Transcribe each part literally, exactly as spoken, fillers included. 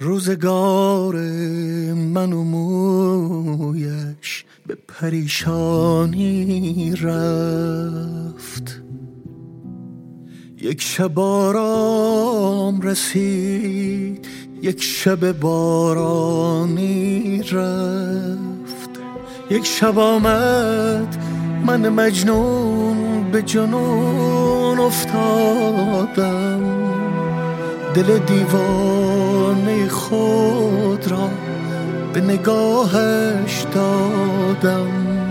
روزگار من و مویش به پریشانی رفت. یک شب آرام رسید، یک شب بارانی رفت. یک شب آمد من مجنون به جنون افتادم، دل دیوانه خود را به نگاهش دادم.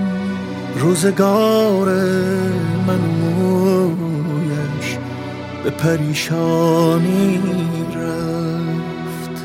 روزگار من مویش به پریشانی رفت.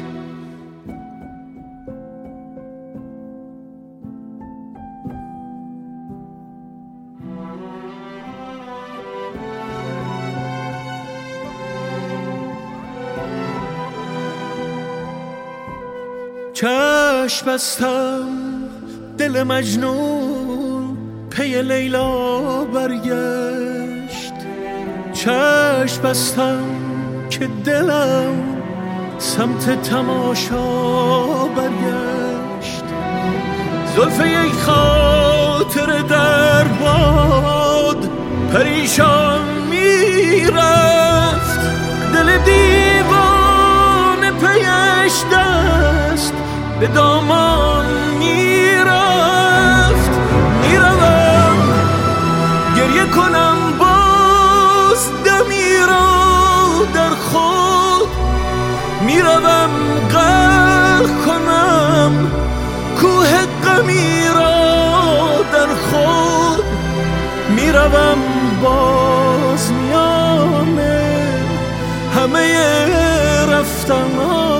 چشم بستم دل مجنون پی لیلا برگشت. چشم بستم که دلم سمت تماشا برگشت. زلف یک خاطر در باد پریشان میرفت. دل دیوانه پیش دست به دامان میرفت. میروم گریه کنم باز دمی را در خود، میروم غرق کنم کوه غمی را در خود. میروم باز میانه همه رفتن‌ها،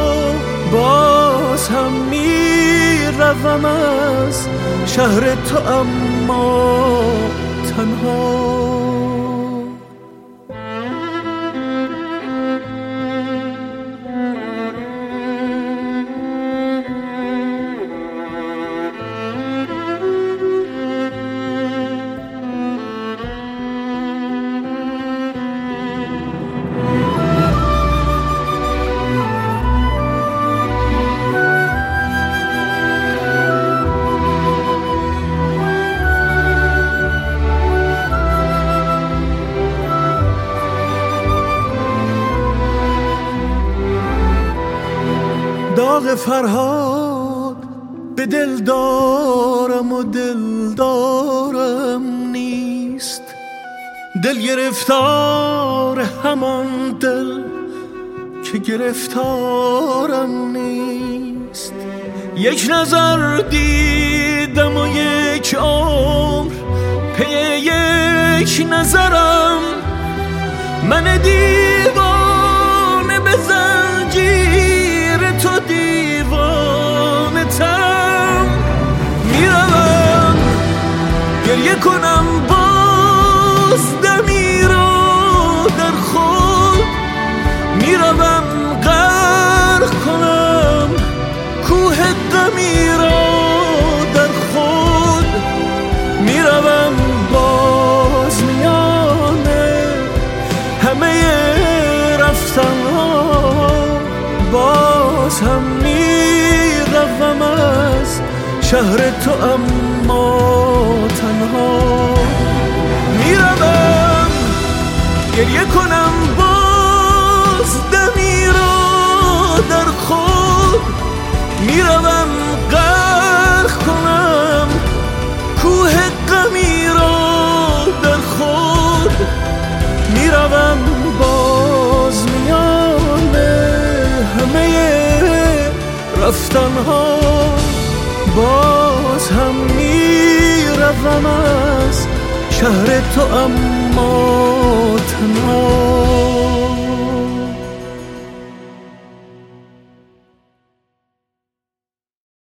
باز هم میروم از شهر تو اما تنها. داغ فرهاد به دل دارم و دل دارم نیست. دل گرفتار همان دل که گرفتارم نیست. یک نظر دیدم و یک عمر پی یک نظرم. من دیوانه به زنجیر تو دیوانه ترم. میروم گریه کنم باز دمی را در خود. میروم غرق کنم کوه غمی را در خود. میروم باز میانه همه رفتن‌ها، باز هم میروم از شهر تو اما تنها. میروم گریه کنم باز دمی را در خود. میروم غرق کنم کوه غمی را در خود. میروم باز میانه همه رفتن‌ها، باز هم میروم از شهر تو اما